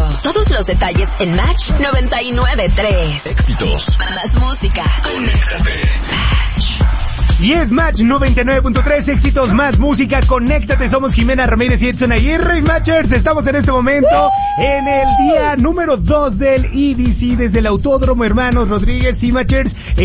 Todos los detalles en Match 99.3. Éxitos. Más música. Conéctate. Match. Y es Match 99.3, éxitos, más música, conéctate, somos Jimena Ramírez y Edson Aguirre. Y Matchers, estamos en este momento en el día número 2 del EDC desde el Autódromo Hermanos Rodríguez. Y Matchers,